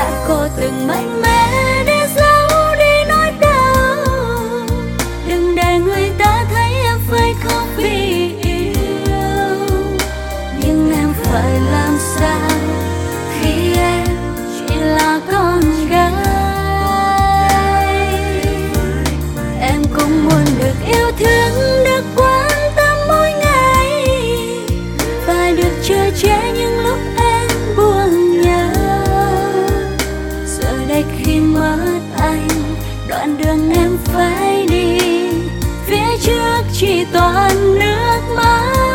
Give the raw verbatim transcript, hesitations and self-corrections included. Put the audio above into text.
bạn có từng mạnh mẽ để giấu đi nỗi đau, đừng để người ta thấy em phải khóc vì yêu. Nhưng em phải làm sao khi em chỉ là con gái? Em cũng muốn được yêu thương, được quan tâm mỗi ngày, và được chở che những lúc em buồn nhớ. Giờ đây khi mất anh, đoạn đường em phải đi, phía trước chỉ toàn nước mắt.